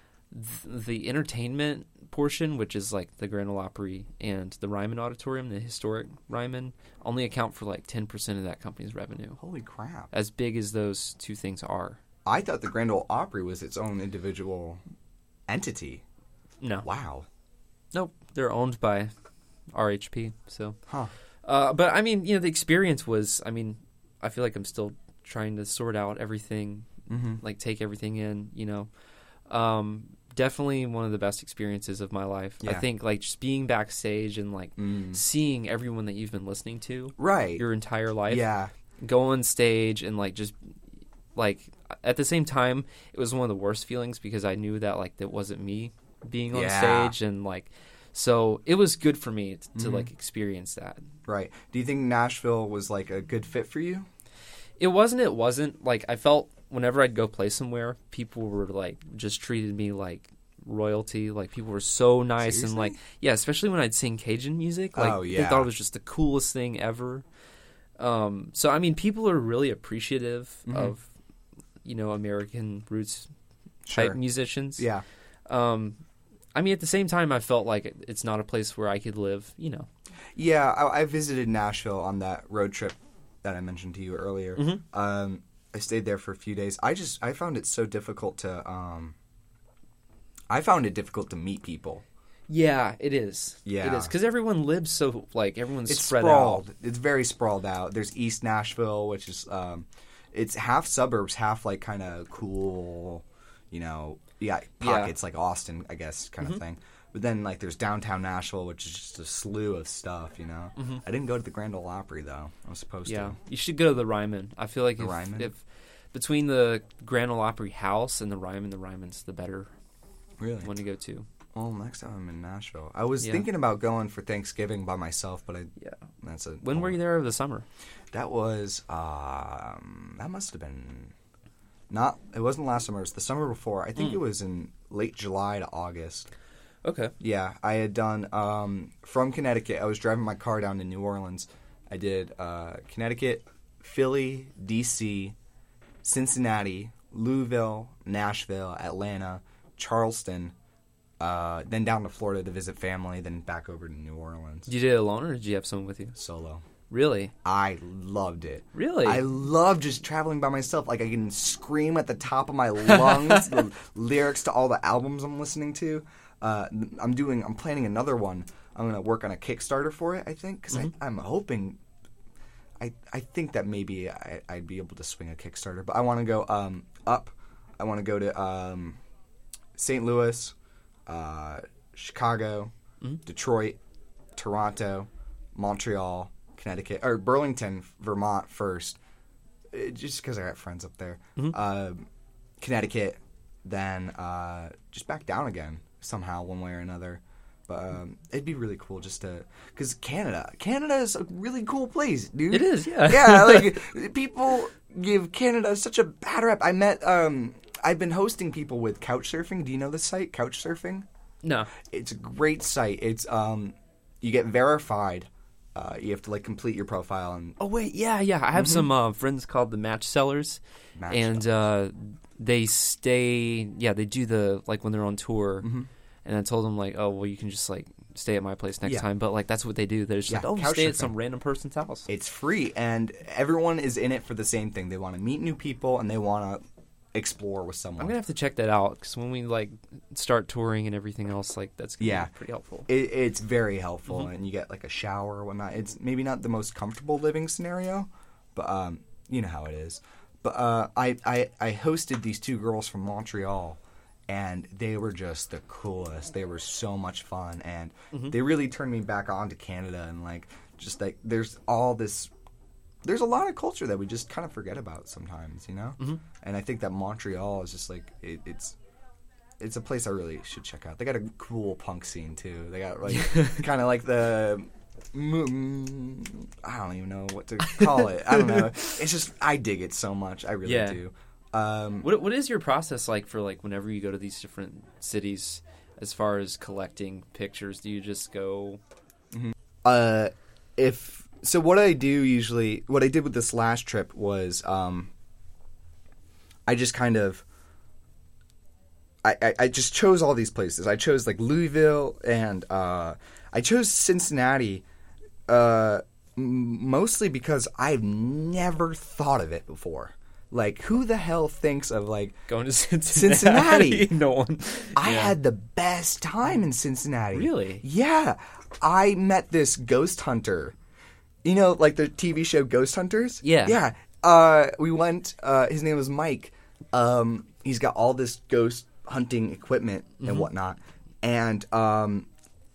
th- the entertainment portion, which is like the Grand Ole Opry and the Ryman Auditorium, the historic Ryman, only account for like ten percent of that company's revenue. Holy crap. As big as those two things are. I thought the Grand Ole Opry was its own individual entity. No. Wow. Nope. They're owned by R H P. So, Huh. uh, but I mean, you know, the experience was, I mean, I feel like I'm still trying to sort out everything, Mm-hmm. like take everything in, you know. Um, definitely one of the best experiences of my life. I Yeah. think like just being backstage and like Mm. seeing everyone that you've been listening to Right. your entire life. Yeah. Go on stage and like just like at the same time it was one of the worst feelings because I knew that like that wasn't me being on Yeah. stage, and like so it was good for me to, to Mhm. like experience that. Right. Do you think Nashville was like a good fit for you? It wasn't it wasn't like I felt whenever I'd go play somewhere, people were like just treated me like royalty. Like people were so nice. Seriously? And like yeah, especially when I'd sing Cajun music, like Oh, they yeah. thought it was just the coolest thing ever. Um, so I mean, people are really appreciative Mhm. of, you know, American roots Sure. type musicians. Yeah. Um, I mean, at the same time, I felt like it- it's not a place where I could live. You know. Yeah, I, I visited Nashville on that road trip that I mentioned to you earlier. Mhm. Um, I stayed there for a few days. I just I found it so difficult to. Um, I found it difficult to meet people. Yeah, it is. Yeah. it is because everyone lives so like everyone's It's spread sprawled. out. It's very sprawled out. There's East Nashville, which is um, it's half suburbs, half like kind of cool, you know, yeah, pockets like Austin, I guess, kind Mm-hmm. of thing. But then like there's downtown Nashville, which is just a slew of stuff, you know. Mm-hmm. I didn't go to the Grand Ole Opry though. I was supposed Yeah, to. you should go to the Ryman. I feel like The if, Ryman? if between the Grand Ole Opry House and the Ryman, the Ryman's the better Really? one to go to. Well, next time I'm in Nashville. I was Yeah. thinking about going for Thanksgiving by myself, but I Yeah. that's a When were you there over the summer? That was um that must have been not it wasn't last summer, it was the summer before. I think Mm. it was in late July to August. Okay. Yeah, I had done um from Connecticut. I was driving my car down to New Orleans. I did uh Connecticut, Philly, D C, Cincinnati, Louisville, Nashville, Atlanta, Charleston, uh, then down to Florida to visit family, then back over to New Orleans. You did it alone, or did you have someone with you? Solo. Really? I loved it. Really? I love just traveling by myself. Like I can scream at the top of my lungs the lyrics to all the albums I'm listening to. Uh, I'm doing. I'm planning another one. I'm gonna work on a Kickstarter for it. I think because Mm-hmm. I'm hoping. I I think that maybe I, I'd be able to swing a Kickstarter, but I want to go um, up. I want to go to um, Saint Louis, uh, Chicago, Mm-hmm. Detroit, Toronto, Montreal, Connecticut, or Burlington, Vermont first, uh, just because I got friends up there. Mm-hmm. Uh, Connecticut, then uh, just back down again somehow, one way or another. But um, it'd be really cool just to, because Canada, Canada is a really cool place, dude. It is, yeah. Yeah, like people give Canada such a bad rap. I met, um, I've been hosting people with Couchsurfing. Do you know this site, Couchsurfing? No. It's a great site. It's um, you get verified. Uh, you have to like complete your profile and Oh wait, yeah, yeah. I have some uh, friends called the Match Sellers, Match and uh, they stay. Yeah, they do the like when they're on tour. Mm-hmm. And I told them like, oh well, you can just like stay at my place next Yeah. time. But like that's what they do. They're just Yeah, like, oh, couch stay at surfing. some random person's house. it's free. And everyone is in it for the same thing. They want to meet new people and they want to explore with someone. I'm gonna have to check that out because when we like start touring and everything else, like that's gonna Yeah. be pretty helpful. It, it's very helpful, Mm-hmm. and you get like a shower or whatnot. It's maybe not the most comfortable living scenario, but um, you know how it is. But uh, I, I I hosted these two girls from Montreal, and they were just the coolest. They were so much fun, and Mm-hmm. they really turned me back on to Canada. And like, just like there's all this, there's a lot of culture that we just kind of forget about sometimes, you know. Mm-hmm. And I think that Montreal is just like it, it's. It's a place I really should check out. They got a cool punk scene too. They got like kind of like the mm, I don't even know what to call it. I don't know. It's just I dig it so much. I really Yeah. do. Um, What what is your process like for like whenever you go to these different cities as far as collecting pictures? Do you just go? uh, if so, what I do usually, what I did with this last trip was, um, I just kind of. I, I, I just chose all these places. I chose like Louisville and uh, I chose Cincinnati uh, m- mostly because I've never thought of it before. Like, who the hell thinks of like Going to Cincinnati. Cincinnati? No one. I Yeah. had the best time in Cincinnati. Really? Yeah. I met this ghost hunter. You know, like the T V show Ghost Hunters? Yeah. Yeah. Uh, we went, uh, his name was Mike. Um, he's got all this ghost hunting equipment and Mm-hmm. whatnot. And um,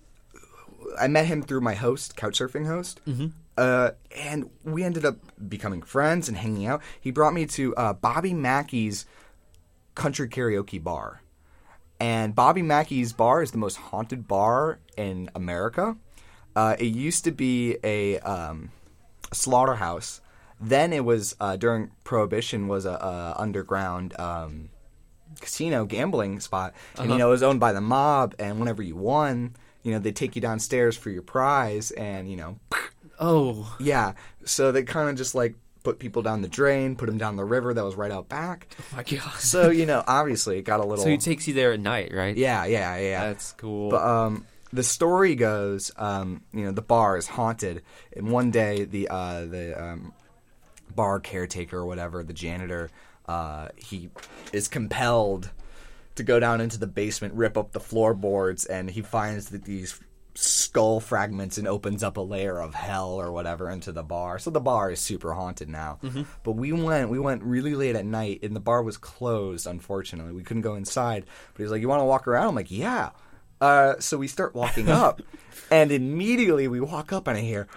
I met him through my host, Couchsurfing host. Mm-hmm. Uh, and we ended up becoming friends and hanging out. He brought me to uh, Bobby Mackey's country karaoke bar. And Bobby Mackey's bar is the most haunted bar in America. Uh, it used to be a, um, a slaughterhouse. Then it was, uh, during Prohibition, was a, a underground um, casino gambling spot. And, Uh-huh. you know, it was owned by the mob. And whenever you won, you know, they'd take you downstairs for your prize. And, you know, Oh. Yeah. So they kind of just like put people down the drain, put them down the river that was right out back. Oh my god. So, you know, obviously it got a little... So he takes you there at night, right? Yeah, yeah, yeah. That's cool. But um, the story goes, um, you know, the bar is haunted. And one day the uh, the um, bar caretaker or whatever, the janitor, uh, he is compelled to go down into the basement, rip up the floorboards, and he finds that these skull fragments and opens up a layer of hell or whatever into the bar. So the bar is super haunted now. Mm-hmm. But we went we went really late at night, and the bar was closed, unfortunately. We couldn't go inside. But he's like, you want to walk around? I'm like, yeah. Uh, so we start walking up, and immediately we walk up and I hear...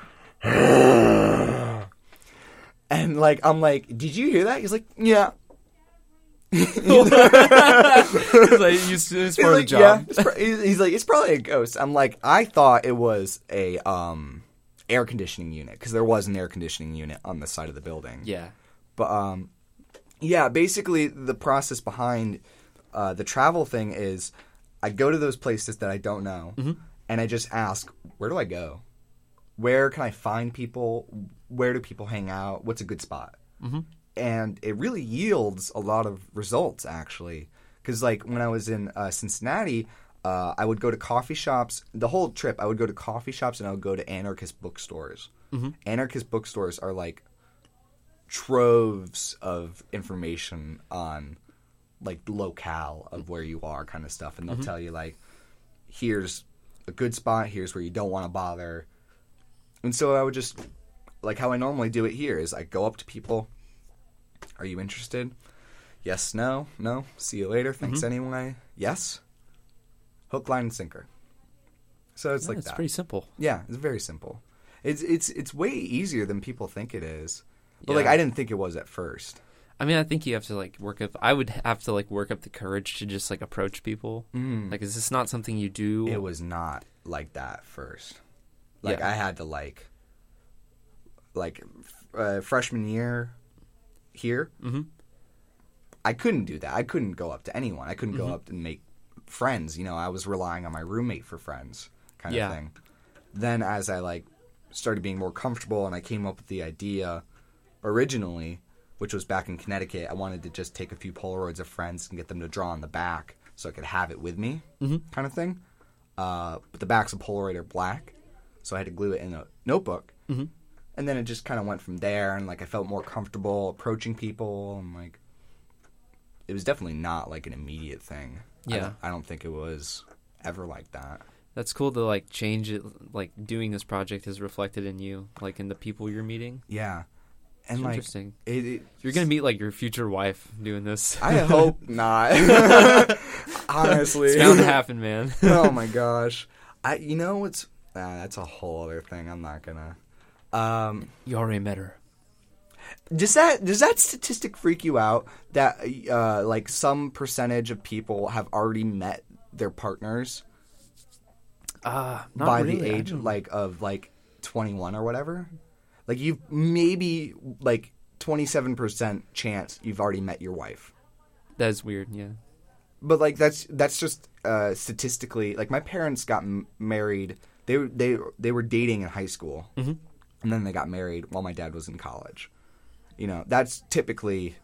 and like I'm like, did you hear that? He's like, yeah. He's like, it's, it's part of the job. Yeah, it's pro- he's like, it's probably a ghost. I'm like, I thought it was a um, air conditioning unit because there was an air conditioning unit on the side of the building. Yeah, but um, yeah, basically the process behind uh, the travel thing is I go to those places that I don't know, mm-hmm. and I just ask, where do I go? Where can I find people? Where do people hang out? What's a good spot? Mm-hmm. And it really yields a lot of results, actually. Because, like, when I was in uh, Cincinnati, uh, I would go to coffee shops. The whole trip, I would go to coffee shops and I would go to anarchist bookstores. Mm-hmm. Anarchist bookstores are, like, troves of information on, like, the locale of where you are kind of stuff. And they'll mm-hmm. tell you, like, here's a good spot. Here's where you don't want to bother. And so I would just, like, how I normally do it here is I go up to people. Are you interested? Yes, no, no. See you later. Thanks mm-hmm. anyway. Yes. Hook, line, and sinker. So it's yeah, like it's that. It's pretty simple. Yeah, it's very simple. It's it's it's way easier than people think it is. But yeah. like I didn't think it was at first. I mean, I think you have to like work up. I would have to like work up the courage to just like approach people. Mm. Like, is this not something you do? It was not like that at first. Like yeah. I had to like, like uh, freshman year. Here, mm-hmm. I couldn't do that. I couldn't go up to anyone. I couldn't mm-hmm. go up and make friends. You know, I was relying on my roommate for friends, kind yeah. of thing. Then, as I like started being more comfortable, and I came up with the idea originally, which was back in Connecticut. I wanted to just take a few Polaroids of friends and get them to draw on the back, so I could have it with me, mm-hmm. kind of thing. Uh, but the backs of Polaroid are black, so I had to glue it in a notebook. Mm-hmm. And then it just kind of went from there, and, like, I felt more comfortable approaching people, and, like, it was definitely not, like, an immediate thing. Yeah. I don't, I don't think it was ever like that. That's cool to, like, change it, like, doing this project is reflected in you, like, in the people you're meeting. Yeah. And, it's like, interesting. It, it, you're going to meet, like, your future wife doing this. I hope not. Honestly. It's bound to happen, man. Oh, my gosh. I. You know what's... Nah, that's a whole other thing. I'm not going to... Um, you already met her. Does that does that statistic freak you out that uh, like some percentage of people have already met their partners uh, not by really. the age like of like twenty-one or whatever? Like you've maybe like twenty-seven percent chance you've already met your wife. That's weird, yeah. But like that's that's just uh, statistically like my parents got m- married. They they they were dating in high school. Mm-hmm. And then they got married while my dad was in college. You know, that's typically...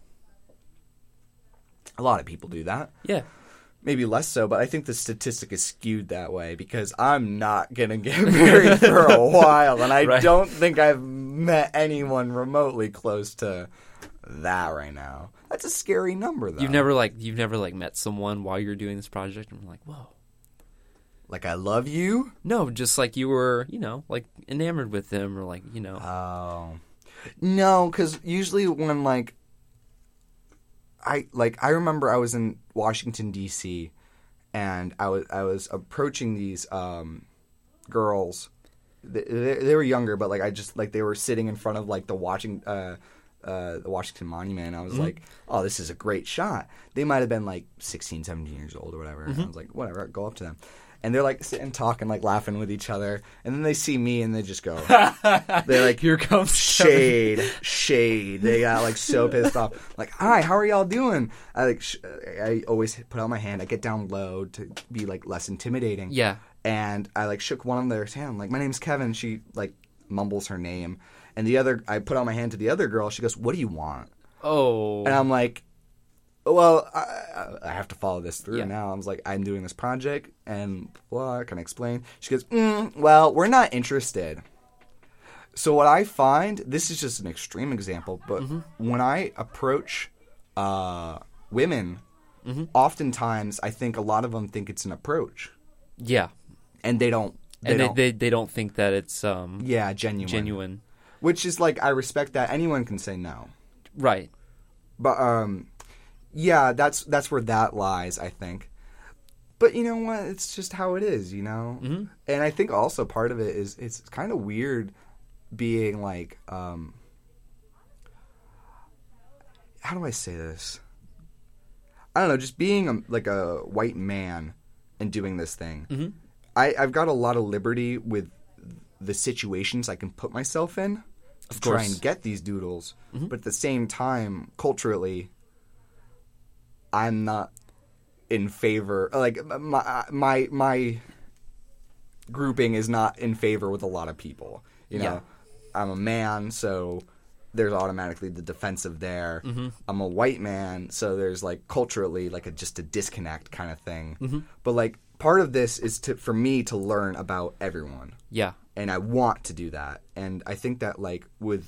A lot of people do that. Yeah. Maybe less so, but I think the statistic is skewed that way because I'm not going to get married for a while. And I right. don't think I've met anyone remotely close to that right now. That's a scary number, though. You've never, like, you've never like met someone while you're doing this project and you're like, whoa. Like, I love you? No, just like you were, you know, like enamored with them or like, you know. Oh. No, because usually when, like, I, like, I remember I was in Washington, D C, and I was, I was approaching these um, girls. They, they, they were younger, but, like, I just, like, they were sitting in front of, like, the watching, uh, uh, the Washington Monument. I was mm-hmm. like, oh, this is a great shot. They might have been, like, sixteen, seventeen years old or whatever. Mm-hmm. And I was like, whatever, go up to them. And they're, like, sitting, talking, like, laughing with each other. And then they see me, and they just go. They're like, here comes shade, shade. They got, like, so pissed off. Like, hi, how are y'all doing? I, like, sh- I always put out my hand. I get down low to be, like, less intimidating. Yeah. And I, like, shook one of theirs hand. Like, my name's Kevin. She, like, mumbles her name. And the other, I put out my hand to the other girl. She goes, "What do you want?" Oh. And I'm like, well, I, I have to follow this through Yeah. now. I was like, I'm doing this project, and blah, can I explain? She goes, mm, well, we're not interested. So what I find, this is just an extreme example, but mm-hmm. when I approach uh, women, mm-hmm. oftentimes I think a lot of them think it's an approach. Yeah. And they don't. They and they, don't, they they don't think that it's um yeah, genuine. genuine. Which is like, I respect that. Anyone can say no. Right. But, um... yeah, that's that's where that lies, I think. But you know what? It's just how it is, you know? Mm-hmm. And I think also part of it is it's kind of weird being like, um, how do I say this? I don't know, just being a, like a white man and doing this thing. Mm-hmm. I, I've got a lot of liberty with the situations I can put myself in to Of try course. and get these doodles. Mm-hmm. But at the same time, culturally, I'm not in favor. Like my my my grouping is not in favor with a lot of people. You know, Yeah. I'm a man, so there's automatically the defensive there. Mm-hmm. I'm a white man, so there's like culturally like a just a disconnect kind of thing. Mm-hmm. But like part of this is to for me to learn about everyone. Yeah. And I want to do that. And I think that like with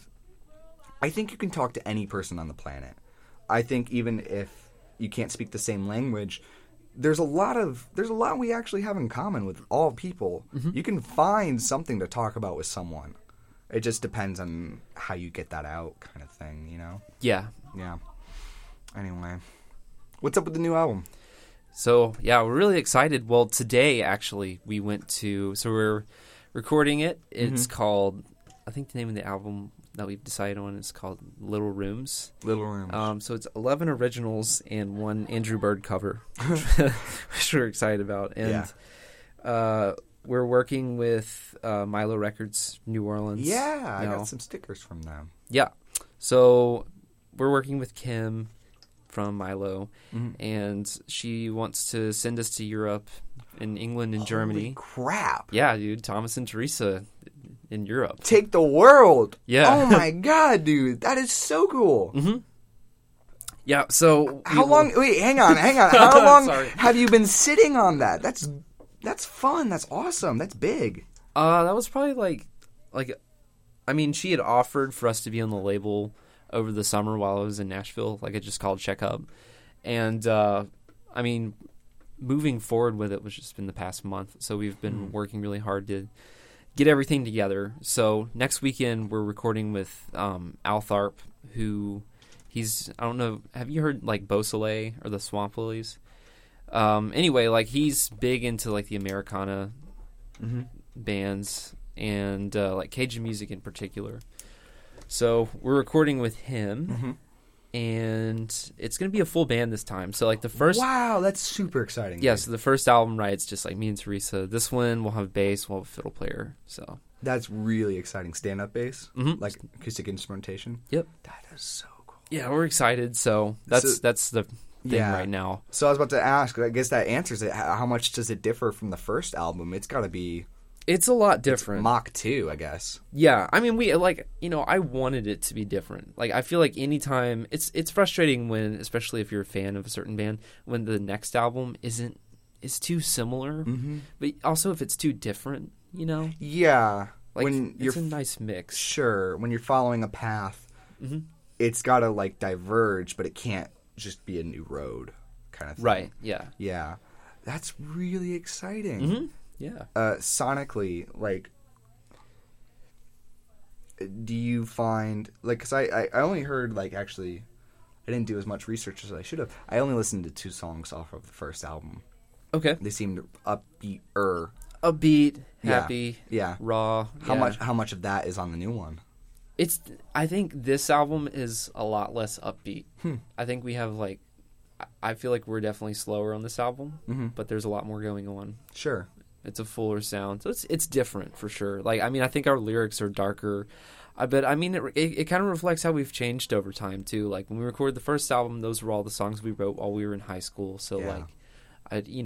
I think you can talk to any person on the planet. I think even if you can't speak the same language, there's a lot of there's a lot we actually have in common with all people. Mm-hmm. You can find something to talk about with someone. It just depends on how you get that out, kind of thing, you know? Yeah. Yeah. Anyway, what's up with the new album? So, yeah, we're really excited. Well, today, actually, we went to... So we're recording it. It's Mm-hmm. called... I think the name of the album that we've decided on is called Little Rooms. Little Rooms. Um, so it's eleven originals and one Andrew Bird cover, which we're excited about. And Yeah. uh, we're working with uh, Milo Records, New Orleans. yeah, I now. got some stickers from them. Yeah. So we're working with Kim from Milo, Mhm. and she wants to send us to Europe, in England and Germany. Holy crap. Yeah, dude, Thomas and Teresa in Europe. Take the world. Yeah. Oh my god, dude. That is so cool. Mm-hmm. Yeah, so... How we- long wait, hang on, hang on. How long Sorry. have you been sitting on that? That's that's fun. That's awesome. That's big. Uh, that was probably like, like, I mean, she had offered for us to be on the label over the summer while I was in Nashville. Like, I just called Check Up. And, uh, I mean, moving forward with it was just been the past month. So we've been Mm. working really hard to get everything together. So next weekend we're recording with um, Al Tharp, who he's, I don't know, have you heard like Beausoleil or the Swamp Lilies? Um, anyway, like he's big into like the Americana Mm-hmm. bands and uh, like Cajun music in particular. So we're recording with him, Mm-hmm. and it's going to be a full band this time. So like the first, Wow, that's super exciting. yeah, dude. so the first album, right, it's just like me and Teresa. This one we'll have bass, we'll have a fiddle player. So That's really exciting. Stand up bass? Mhm. Like acoustic instrumentation? Yep. That is so cool. yeah, we're excited. So that's So- that's the thing Yeah. right now. So I was about to ask, I guess that answers it. How how much does it differ from the first album? It's got to be It's a lot different. Mach two, I guess. Yeah, I mean, we like you know, I wanted it to be different. Like, I feel like anytime it's it's frustrating when, especially if you're a fan of a certain band, when the next album isn't is too similar, Mm-hmm. but also if it's too different, you know, Yeah. like when you're it's a nice mix. sure, when you're following a path, Mhm. it's got to like diverge, but it can't just be a new road kind of thing. Right? Yeah. Yeah. That's really exciting. hmm Yeah. Uh, sonically, like, do you find like? Because I, I I only heard like actually, I didn't do as much research as I should have. I only listened to two songs off of the first album. Okay. They seemed upbeat-er. Upbeat, Yeah. happy, Yeah. raw. How yeah. much? How much of that is on the new one? It's. I think this album is a lot less upbeat. Hmm. I think we have like. I- I feel like we're definitely slower on this album, Mm-hmm. but there's a lot more going on. Sure. It's a fuller sound, so it's it's different for sure. Like, I mean, I think our lyrics are darker, I but I mean, it it, it kind of reflects how we've changed over time too. Like when we recorded the first album, those were all the songs we wrote while we were in high school. So Yeah. like, I you know,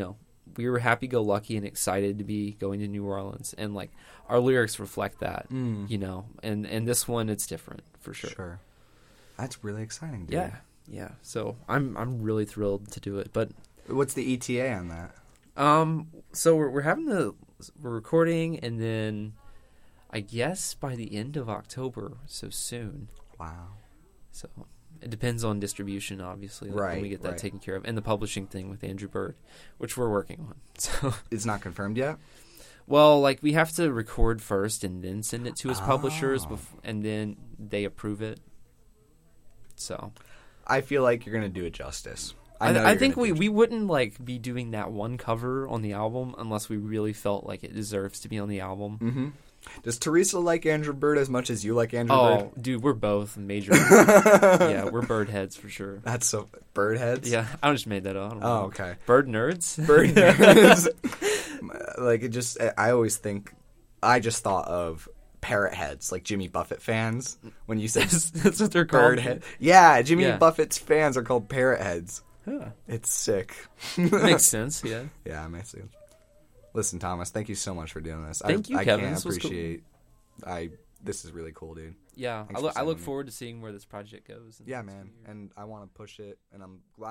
we were happy-go-lucky and excited to be going to New Orleans, and like our lyrics reflect that, Mm. you know. And and this one, it's different for sure. Sure. That's really exciting, dude. Yeah, yeah. So I'm I'm really thrilled to do it. But What's the E T A on that? um, so we're we're having the we're recording, and then I guess by the end of October, so soon. Wow. So it depends on distribution, obviously, like Right, when we get that right. taken care of, and the publishing thing with Andrew Bird, which we're working on. So, It's not confirmed yet? well, like we have to record first and then send it to his publishers, Oh. bef- and then they approve it. So I feel like you're going to do it justice. I, know I you're think gonna we, do we wouldn't like be doing that one cover on the album unless we really felt like it deserves to be on the album. Mm-hmm. Does Teresa like Andrew Bird as much as you like Andrew Oh, Bird? dude, we're both major. Yeah, we're bird heads for sure. That's so... Bird heads? Yeah, I just made that up. I don't know. Oh, okay. Bird nerds? Bird nerds. Like, it just... I always think... I just thought of parrot heads, like Jimmy Buffett fans. When you said That's what they're called. bird head. Yeah, Jimmy Yeah. Buffett's fans are called parrot heads. Yeah. It's sick. Makes sense, yeah. Yeah, it makes sense. Listen, Thomas, thank you so much for doing this. Thank I, you, I Kevin. can't This was cool. appreciate... I... This is really cool, dude. Yeah, Thanks I look, for I look sending me. forward to seeing where this project goes. in the Yeah, next man. few years. And I want to push it, and I'm glad